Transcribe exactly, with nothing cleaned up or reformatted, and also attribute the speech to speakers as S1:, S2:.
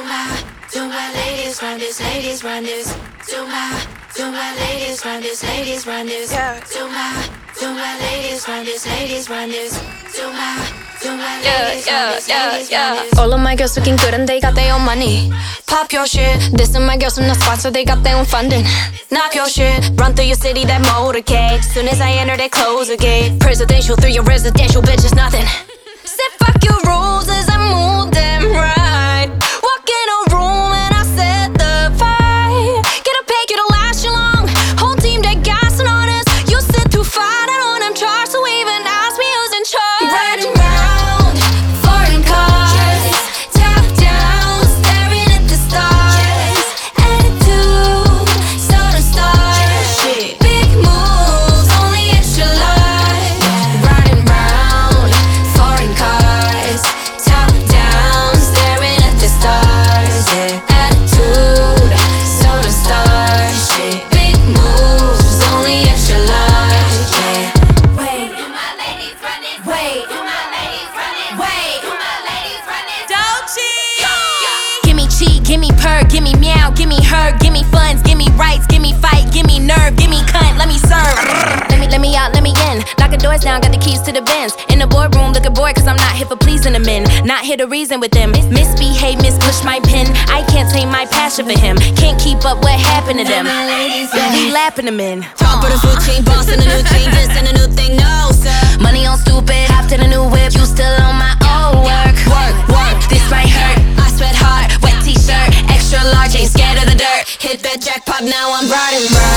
S1: my, to my ladies run this, ladies run this. To my, to my ladies run this, ladies run this.
S2: Yeah.
S1: To my, to my ladies run this, ladies run this. To my, to my
S2: Yeah,
S1: ladies
S2: yeah,
S1: run this,
S2: yeah,
S1: ladies
S2: yeah.
S1: run this.
S2: All of my girls looking good and they got their own money. Pop your shit. This and my girls from the spot, so they got their own funding. Knock your shit. Run through your city, that motorcade. Soon as I enter, they close the gate. Presidential through your residential, bitch, it's nothing. Said fuck your rules as I move them right. Walk in a room and I set the vibe. Get a pay, get a last you long. Whole team, they gassing on us. You sit too far, I on them charts, so even ask me who's in charge. Riding round, foreign cars, top down, staring at the stars. Attitude, soda stars. Big moves, only extra large. Riding round, foreign cars, top down, staring at the stars. Attitude, soda stars. Big moves, only extra large. Wait, do my ladies run it? Wait, do my ladies run it? Wait, do my ladies run it? Gimme cheat, gimme purr, gimme meow, gimme her, gimme funds, gimme rights, gimme fight, gimme nerve, gimme cunt, let me serve. Let me, let me out, let me in. Locking doors down, got the keys to the Benz. In the boardroom, looking bored, cause I'm not here for pleasing the men. Not here to reason with them. Misbehave, mispush my pen. I can't tame my passion for him. Can't keep up what happened to them. Yeah, he lapping them in.
S3: Top of the food chain, boss in a new chain, this and a new thing, no sir.
S2: Money on stupid, hopped in a new whip. You still on my old work.
S3: Work, work,
S2: This might hurt.
S3: I sweat hard, wet t-shirt, extra large, ain't scared of the dirt. Hit that jackpot, now I'm riding round.